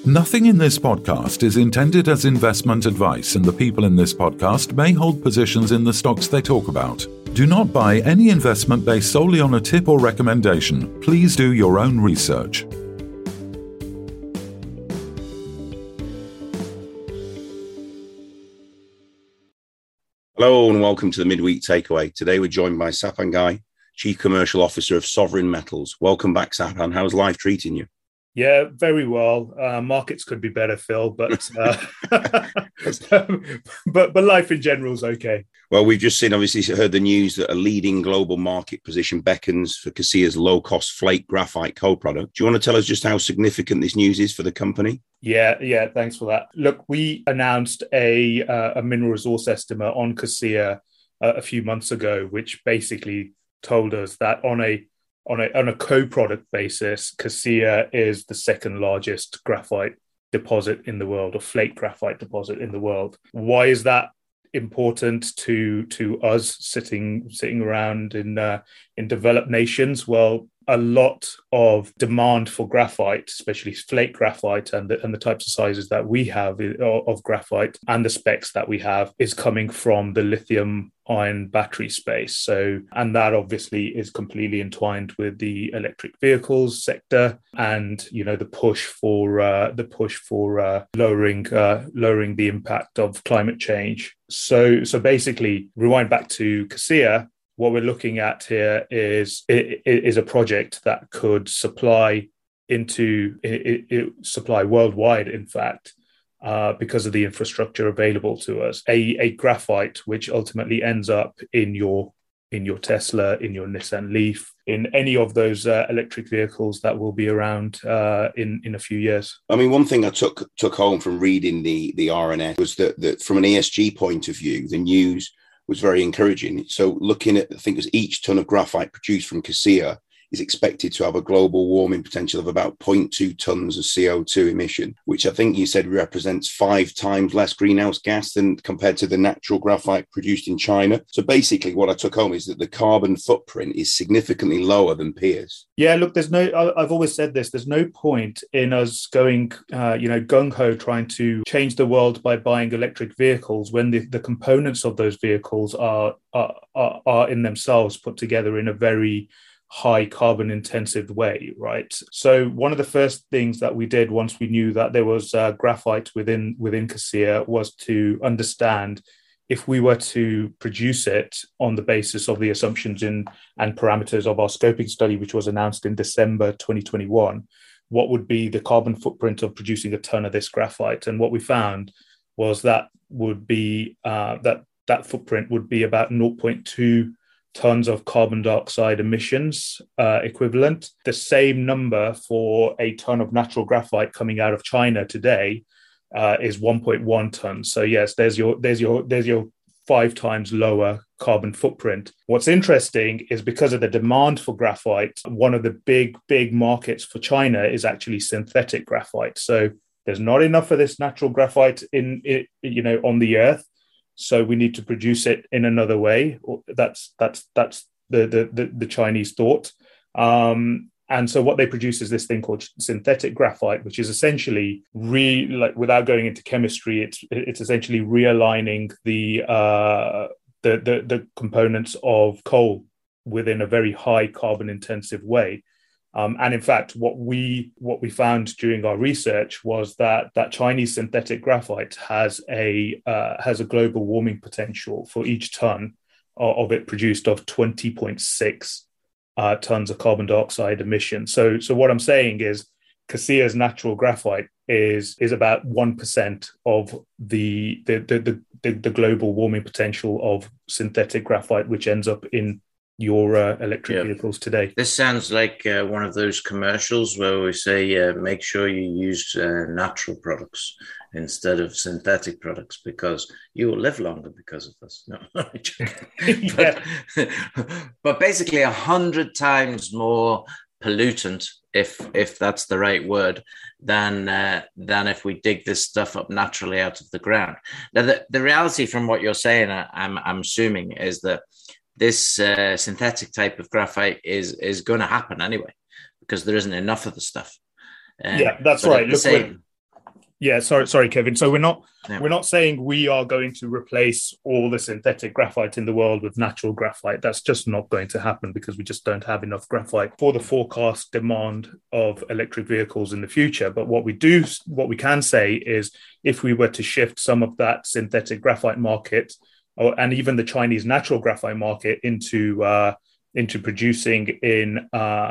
Nothing in this podcast is intended as investment advice, and the people in this podcast may hold positions in the stocks they talk about. Do not buy any investment based solely on a tip or recommendation. Please do your own research. Hello and welcome to the Midweek Takeaway. Today we're joined by Sapan Ghai, Chief Commercial Officer of Sovereign Metals. Welcome back, Sapan. How's life treating you? Yeah, very well. Markets could be better, Phil, but but life in general is okay. Well, we've just heard the news that a leading global market position beckons for CASIA's low-cost flake graphite co-product. Do you want to tell us just how significant this news is for the company? Yeah, thanks for that. Look, we announced a mineral resource estimate on CASIA a few months ago, which basically told us that on a co-product basis, CASIA is the second largest graphite deposit in the world, or flake graphite deposit in the world. Why is that important to us sitting around in developed nations? Well, a lot of demand for graphite, especially flake graphite and the types of sizes that we have of graphite and the specs that we have, is coming from the lithium ion battery space. And that obviously is completely entwined with the electric vehicles sector and the push for lowering the impact of climate change. So basically, rewind back to CASIA. What we're looking at here is a project that could supply worldwide, in fact, because of the infrastructure available to us. A graphite which ultimately ends up in your Tesla, in your Nissan Leaf, in any of those electric vehicles that will be around in a few years. I mean, one thing I took home from reading the RNS was that from an ESG point of view, the news was very encouraging. So looking at, I think it was each ton of graphite produced from CASIA is expected to have a global warming potential of about 0.2 tons of CO2 emission, which I think you said represents 5 times less greenhouse gas than compared to the natural graphite produced in China. So basically what I took home is that the carbon footprint is significantly lower than peers. Yeah, look, I've always said this, there's no point in us going, gung-ho trying to change the world by buying electric vehicles when the components of those vehicles are in themselves put together in a very high carbon intensive way, right? So one of the first things that we did once we knew that there was graphite within CASIA was to understand if we were to produce it on the basis of the assumptions and parameters of our scoping study, which was announced in December 2021, what would be the carbon footprint of producing a ton of this graphite? And what we found was that would be that footprint would be about 0.2 tons of carbon dioxide emissions equivalent. The same number for a ton of natural graphite coming out of China today is 1.1 tons. So yes, there's your 5 times lower carbon footprint. What's interesting is because of the demand for graphite, one of the big markets for China is actually synthetic graphite. So there's not enough of this natural graphite on the earth. So we need to produce it in another way. That's the Chinese thought. And so what they produce is this thing called synthetic graphite, which is essentially without going into chemistry, it's essentially realigning the components of coal within a very high carbon intensive way. And in fact, what we found during our research was that Chinese synthetic graphite has a global warming potential for each ton of it produced of 20.6 tons of carbon dioxide emissions. So what I'm saying is CASIA's natural graphite is about 1% of the global warming potential of synthetic graphite, which ends up in your electric vehicles today. This sounds like one of those commercials where we say make sure you use natural products instead of synthetic products because you will live longer because of this. No, but basically 100 times more pollutant, if that's the right word, than if we dig this stuff up naturally out of the ground. Now, the reality from what you're saying, I'm assuming, is that this synthetic type of graphite is going to happen anyway, because there isn't enough of the stuff. Yeah, that's right. Yeah, sorry, Kevin. So we're not saying we are going to replace all the synthetic graphite in the world with natural graphite. That's just not going to happen because we just don't have enough graphite for the forecast demand of electric vehicles in the future. But what we can say is, if we were to shift some of that synthetic graphite market, and even the Chinese natural graphite market, into producing in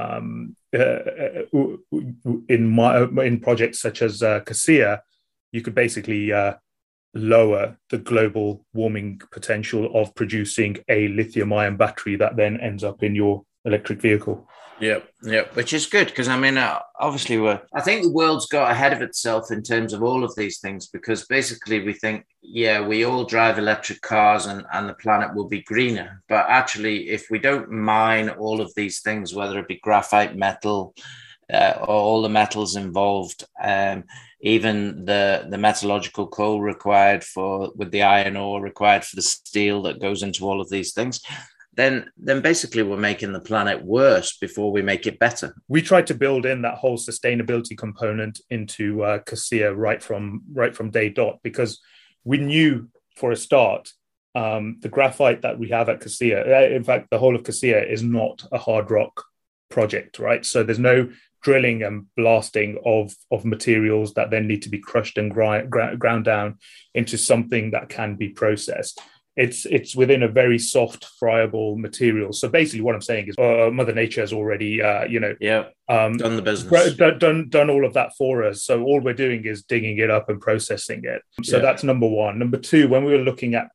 projects such as CASIA, you could basically lower the global warming potential of producing a lithium-ion battery that then ends up in your electric vehicle. Yeah, which is good because obviously I think the world's got ahead of itself in terms of all of these things, because basically we think, we all drive electric cars and the planet will be greener. But actually, if we don't mine all of these things, whether it be graphite, metal, or all the metals involved, even the metallurgical coal required with the iron ore required for the steel that goes into all of these things, then basically we're making the planet worse before we make it better. We tried to build in that whole sustainability component into CASIA right from day dot, because we knew for a start the graphite that we have at CASIA, in fact, the whole of CASIA is not a hard rock project, right? So there's no drilling and blasting of materials that then need to be crushed and ground down into something that can be processed. It's within a very soft, friable material. So basically, what I'm saying is, Mother Nature has already, done the business, done all of that for us. So all we're doing is digging it up and processing it. So that's number one. Number two, when we were looking at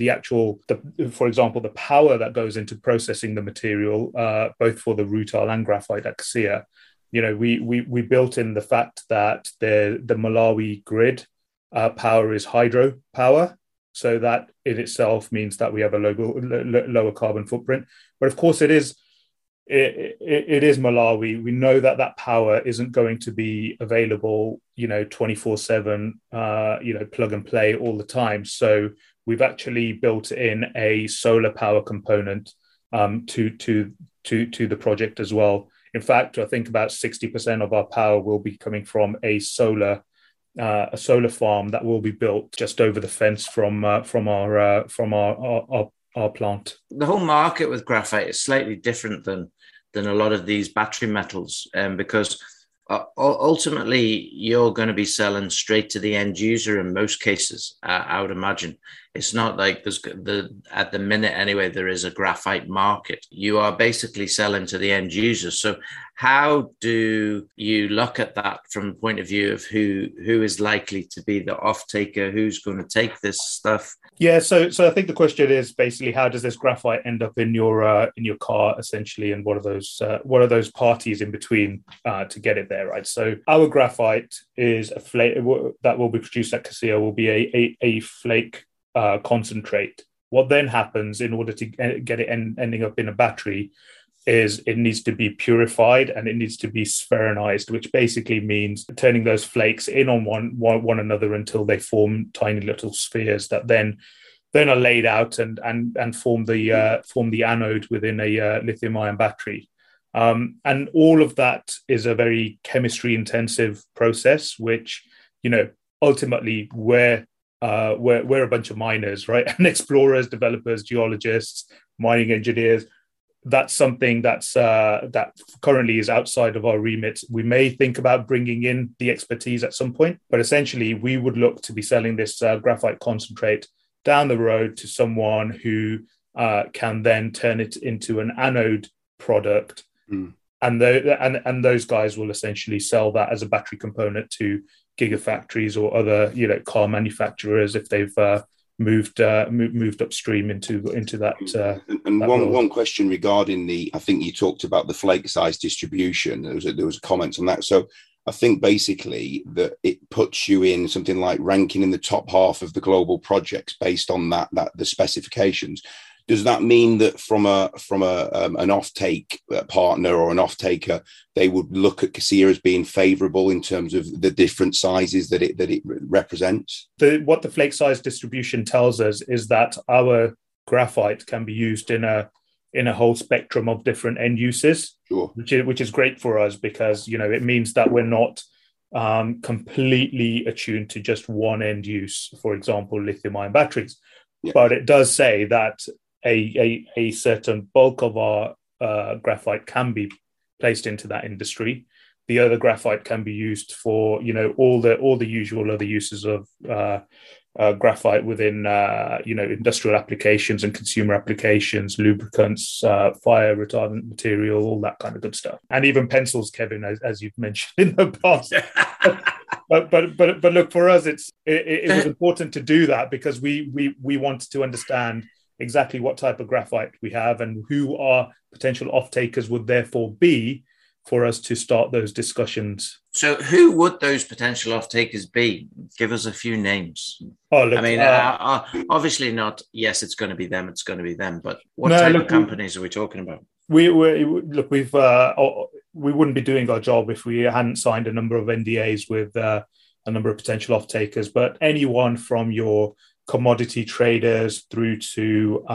for example, the power that goes into processing the material, both for the rutile and graphite at CASIA, we built in the fact that the Malawi grid power is hydro power. So that in itself means that we have a lower carbon footprint. But of course, it is Malawi. We know that power isn't going to be available, 24/7, plug and play all the time. So we've actually built in a solar power component to the project as well. In fact, I think about 60% of our power will be coming from a solar farm that will be built just over the fence from our plant. The whole market with graphite is slightly different than a lot of these battery metals, because ultimately you're going to be selling straight to the end user in most cases. I would imagine it's not like at the minute anyway, there is a graphite market. You are basically selling to the end user. So how do you look at that from the point of view of who is likely to be the off taker, who's going to take this stuff? Yeah, so I think the question is basically, how does this graphite end up in your car essentially, and what are those parties in between to get it there, right? So our graphite is a flake that will be produced at CASIA, will be a flake concentrate. What then happens in order to get it ending up in a battery is it needs to be purified and it needs to be spheronized, which basically means turning those flakes in on one another until they form tiny little spheres that then are laid out and form the anode within a lithium-ion battery. And all of that is a very chemistry intensive process, which, ultimately we're a bunch of miners, right? And explorers, developers, geologists, mining engineers. That's something that currently is outside of our remit. We may think about bringing in the expertise at some point, but essentially we would look to be selling this graphite concentrate down the road to someone who can then turn it into an anode product. And those guys will essentially sell that as a battery component to gigafactories or other car manufacturers if they've moved upstream into that. One question regarding I think you talked about the flake size distribution. There was a comment on that. So I think basically that it puts you in something like ranking in the top half of the global projects based on that the specifications. Does that mean that from an offtake partner or an off-taker, they would look at CASIA as being favourable in terms of the different sizes that it represents? What the flake size distribution tells us is that our graphite can be used in a whole spectrum of different end uses, sure. which is great for us because it means that we're not completely attuned to just one end use, for example, lithium-ion batteries. Yeah. But it does say that a certain bulk of our graphite can be placed into that industry. The other graphite can be used for, all the usual other uses of graphite within, industrial applications and consumer applications, lubricants, fire retardant material, all that kind of good stuff, and even pencils, Kevin, as you've mentioned in the past. but look, for us, it was important to do that because we wanted to understand exactly what type of graphite we have and who our potential off-takers would therefore be for us to start those discussions. So who would those potential off-takers be? Give us a few names. Oh, look, obviously not, yes, it's going to be them, but what type of companies are we talking about? We wouldn't be doing our job if we hadn't signed a number of NDAs with a number of potential off-takers, but anyone from your commodity traders through to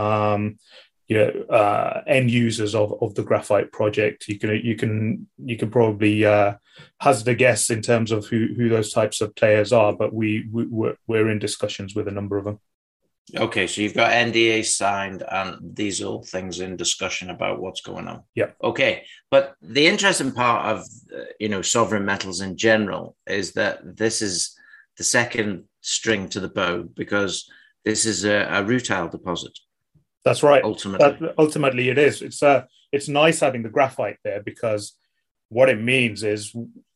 end users of the graphite project. You can probably hazard a guess in terms of who those types of players are, but we're in discussions with a number of them. Okay, so you've got NDA signed, and these are all things in discussion about what's going on. Yeah. Okay, but the interesting part of sovereign metals in general is that this is the second string to the bow because this is a rutile deposit. That's right. Ultimately, it is. It's nice having the graphite there because what it means is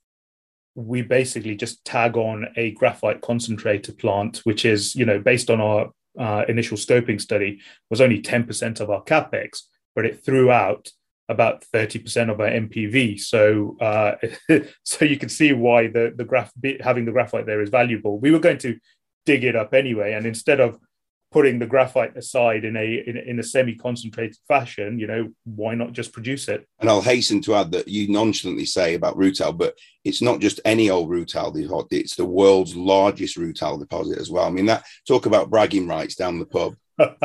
we basically just tag on a graphite concentrator plant, which is, based on our initial scoping study, was only 10% of our capex, but it threw out about 30% of our MPV. So, so you can see why having the graphite there is valuable. We were going to dig it up anyway, and instead of putting the graphite aside in a semi-concentrated fashion, why not just produce it? And I'll hasten to add that you nonchalantly say about rutile, but it's not just any old rutile deposit, it's the world's largest rutile deposit as well. I mean, that talk about bragging rights down the pub.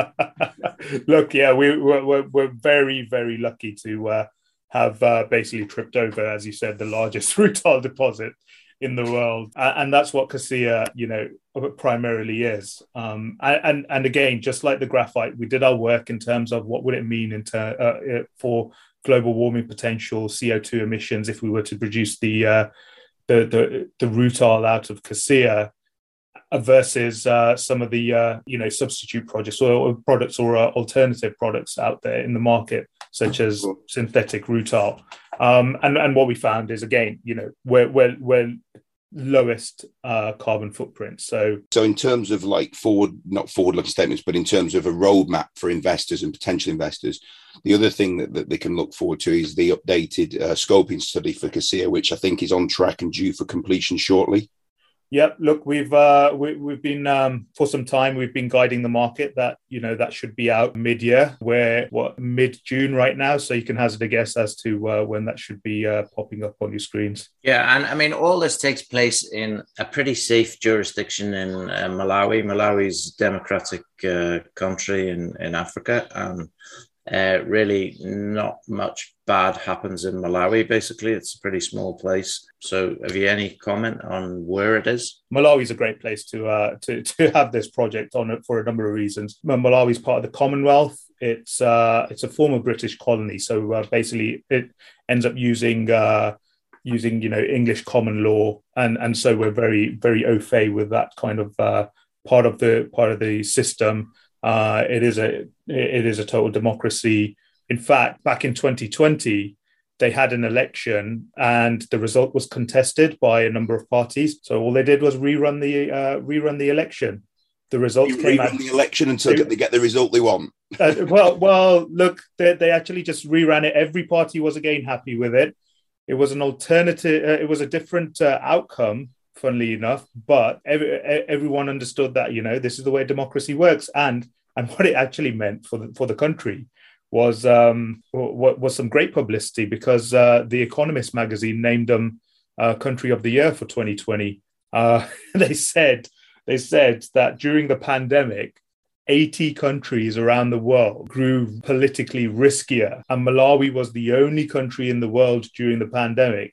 Look, yeah, we're very, very lucky to have basically tripped over, as you said, the largest rutile deposit in the world, and that's what CASIA, primarily is. And again, just like the graphite, we did our work in terms of what would it mean for global warming potential, CO2 emissions if we were to produce the rutile out of CASIA versus some of the substitute projects or products or alternative products out there in the market, such as synthetic rutile. And what we found is, again, we're lowest carbon footprint. So in terms of like not forward-looking statements, but in terms of a roadmap for investors and potential investors, the other thing that they can look forward to is the updated scoping study for CASIA, which I think is on track and due for completion shortly. Yeah, look, we've been for some time we've been guiding the market that that should be out mid-year. We're mid-June right now, so you can hazard a guess as to when that should be popping up on your screens. Yeah, and I mean all this takes place in a pretty safe jurisdiction in Malawi. Malawi's a democratic country in Africa, and really not much bad happens in Malawi. Basically, it's a pretty small place. So have you any comment on where it is? Malawi is a great place to have this project on it for a number of reasons. Malawi is part of the Commonwealth. It's a former British colony, so basically it ends up using English common law, and so we're very, very au fait with that kind of part of the system. It is a total democracy. In fact, back in 2020, they had an election and the result was contested by a number of parties. So all they did was rerun the election. The results came out. The election until they get the result they want. Well, look, they actually just reran it. Every party was again happy with it. It was an alternative. It was a different outcome, funnily enough, but everyone understood that this is the way democracy works, and what it actually meant for the country was some great publicity because the Economist magazine named them Country of the Year for 2020. They said that during the pandemic, 80 countries around the world grew politically riskier, and Malawi was the only country in the world during the pandemic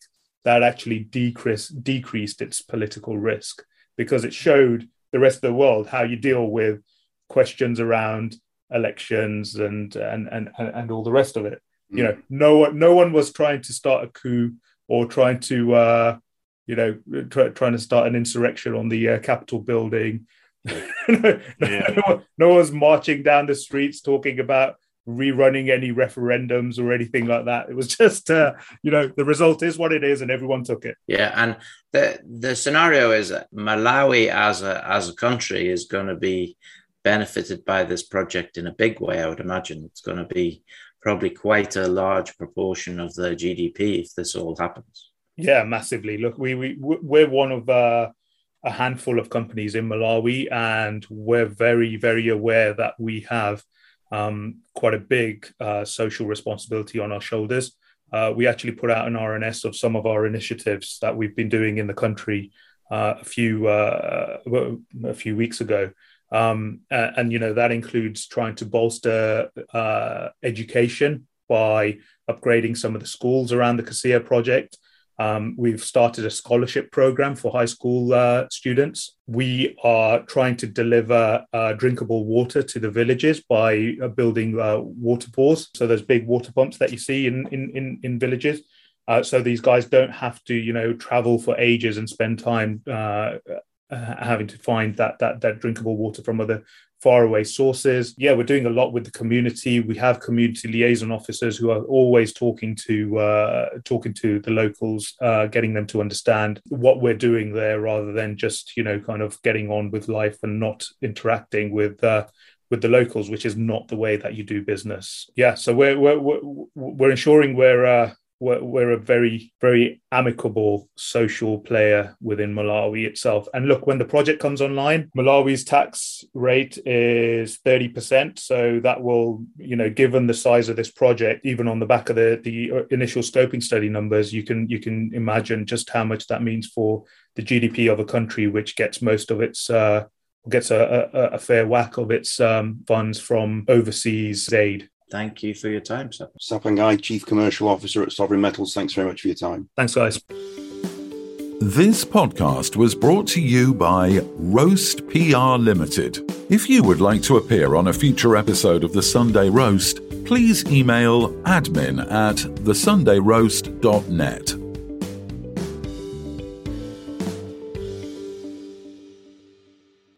that actually decreased its political risk, because it showed the rest of the world how you deal with questions around elections and all the rest of it. You know, no one was trying to start a coup or trying to trying to start an insurrection on the Capitol building. No one's marching down the streets talking about rerunning any referendums or anything like that. It was just, the result is what it is, and everyone took it. Yeah, and the scenario is that Malawi as a country is going to be benefited by this project in a big way. I would imagine it's going to be probably quite a large proportion of the GDP if this all happens. Yeah, massively. Look, we're one of a handful of companies in Malawi, and we're very, very aware that we have quite a big social responsibility on our shoulders. We actually put out an RNS of some of our initiatives that we've been doing in the country a few weeks ago. And that includes trying to bolster education by upgrading some of the schools around the CASIA project. We've started a scholarship program for high school students. We are trying to deliver drinkable water to the villages by building water bores. So there's big water pumps that you see in villages. So these guys don't have to, travel for ages and spend time having to find that drinkable water from other faraway sources. Yeah, we're doing a lot with the community. We have community liaison officers who are always talking to the locals, getting them to understand what we're doing there, rather than just kind of getting on with life and not interacting with the locals, which is not the way that you do business. Yeah, so we're ensuring we're a very, very amicable social player within Malawi itself. And look, when the project comes online, Malawi's tax rate is 30%. So that will, given the size of this project, even on the back of the initial scoping study numbers, you can imagine just how much that means for the GDP of a country which gets most of its gets a fair whack of its funds from overseas aid. Thank you for your time, Sapang. Sapang Gai, Chief Commercial Officer at Sovereign Metals. Thanks very much for your time. Thanks, guys. This podcast was brought to you by Roast PR Limited. If you would like to appear on a future episode of The Sunday Roast, please email admin@thesundayroast.net.